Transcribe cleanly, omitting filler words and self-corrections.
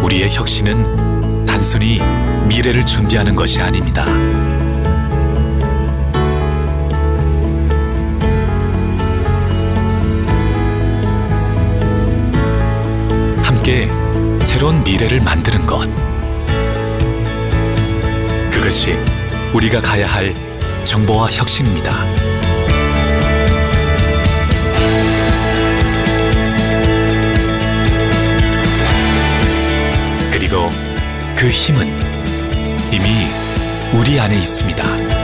우리의 혁신은 단순히 미래를 준비하는 것이 아닙니다. 함께 새로운 미래를 만드는 것. 그것이 우리가 가야 할 정보화 혁신입니다. 그리고 그 힘은 이미 우리 안에 있습니다.